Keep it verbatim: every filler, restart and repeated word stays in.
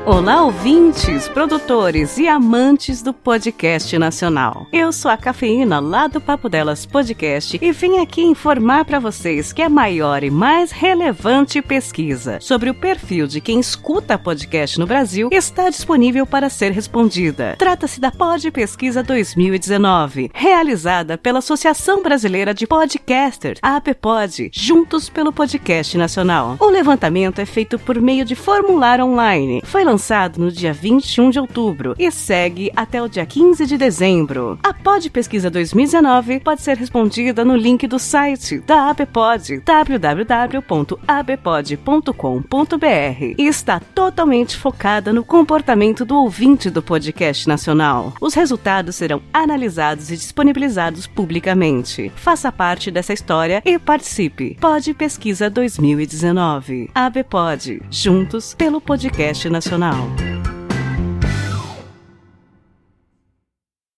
Olá, ouvintes, produtores e amantes do podcast nacional. Eu sou a Cafeína, lá do Papo Delas Podcast, e vim aqui informar para vocês que a maior e mais relevante pesquisa sobre o perfil de quem escuta podcast no Brasil está disponível para ser respondida. Trata-se da Pod Pesquisa dois mil e dezenove, realizada pela Associação Brasileira de Podcasters, a ABPOD, juntos pelo Podcast Nacional. O levantamento é feito por meio de formulário online. Foi lançado no dia vinte e um de outubro e segue até o dia quinze de dezembro. A Pod Pesquisa dois mil e dezenove pode ser respondida no link do site da ABPOD, w w w ponto a b pod ponto com ponto b r, e está totalmente focada no comportamento do ouvinte do podcast nacional. Os resultados serão analisados e disponibilizados publicamente. Faça parte dessa história e participe. Pod Pesquisa dois mil e dezenove. ABPOD, juntos pelo podcast nacional.